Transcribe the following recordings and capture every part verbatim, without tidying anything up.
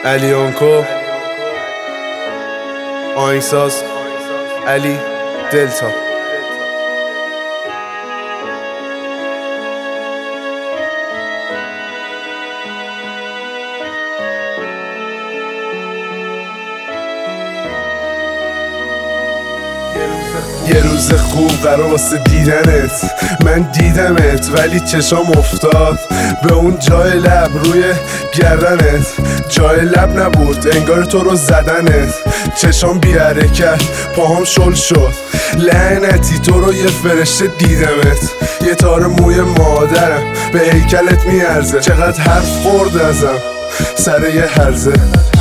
علیانکو آهنگساز علی دلتا. یه روز خوب قرار واسه دیدنت، من دیدمت ولی چشام افتاد به اون جای لب روی گردنت. جای لب نبود انگار تو رو زدنت، چشام بی حرکت پاهم شل شد. لعنتی تو رو یه فرشته دیدمت، یه تار موی مادرم به هیکلت میارزه. چقدر حرف خورد ازم سر یه هرزه.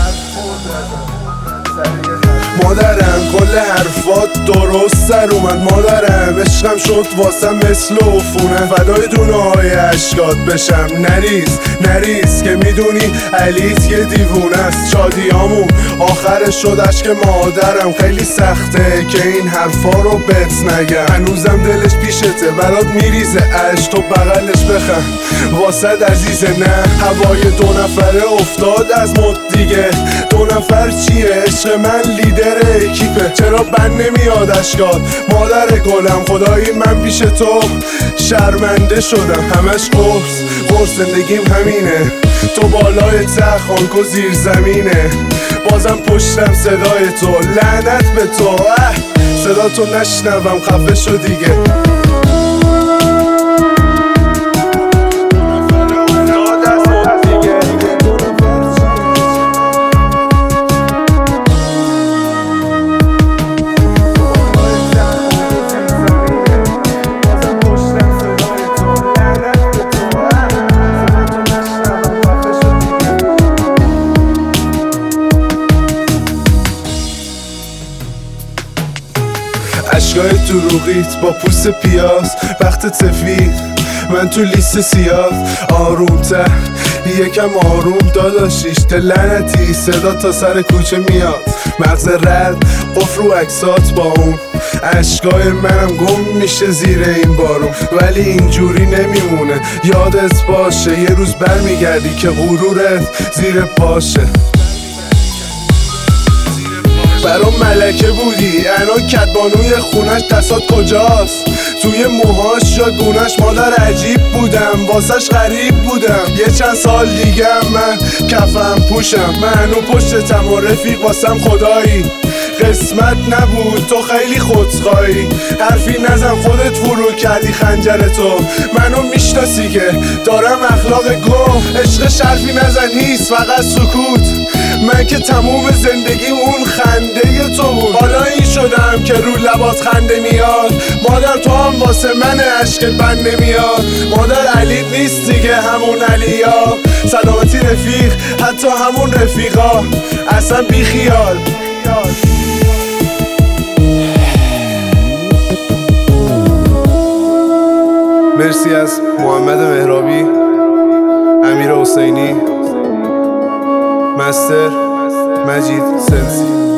مادرم کل حرفات درست سر اومد، مادرم عشقم شد واسم مثل عفونت. فدای دونه های عشقات بشم نریز نریز که میدونی علیت یه دیوونه است. شادیامون آخرش شد عشق مادرم، خیلی سخته که این حرفا رو بهت نگم. هنوزم دلش پیشته برات میریزه عشق، تو بغلش بخند واسد عزیزه. نه هوای دو نفره افتاد از مد دیگه، دو نفر چیه عشق من لیدر اکیپه. چرا بند نمیاد اشکات مادر گلم؟ خدایی من پیش تو شرمنده شدم. همش قرص قرص زندگیم همینه، تو بالای تخت آنکو زیر زمینه. بازم پشتم صدای تو، لعنت به تو. اه صدا تو نشنوم خفه شو دیگه. عشقای دروغیت با پوست پیاز، وقت سفید من تو لیست سیاه. آرومتر یکم آروم داداشیش لعنتی، صدا تا سر کوچه میاد. مغز رد قفل رو عکسات با اون عشقای منم گم میشه زیر این بارون. ولی اینجوری نمیمونه یادت باشه، یه روز برمیگردی که غرورت زیر پاشه. برام ملکه بودی الان کدبانوی خونش، دستات کجاست؟ توی موهاش یا گونش مادر عجیب بودم واسش غریب بودم. یه چند سال دیگه من کفم پوشم، من و پشتتم و رفیق واسم خدایی. قسمت نبود تو خیلی خودخواهی، حرفی نزن خودت فرو کردی خنجرتو. منو میشناسی که دارم اخلاق گم، عشق حرفی نزن هیس فقط سکوت. من که تموم زندگیم اون خنده تو بود، حالا این شدم که رو لبات خنده میاد. مادر تو هم واسه من عشق بند نمیاد، مادر علی نیست دیگه همون علیا. سلامتی رفیق حتی همون رفیقا اصلا بی خیال. مرسی از محمد مهرابی، امیر حسینی، مستر مجید سنسی.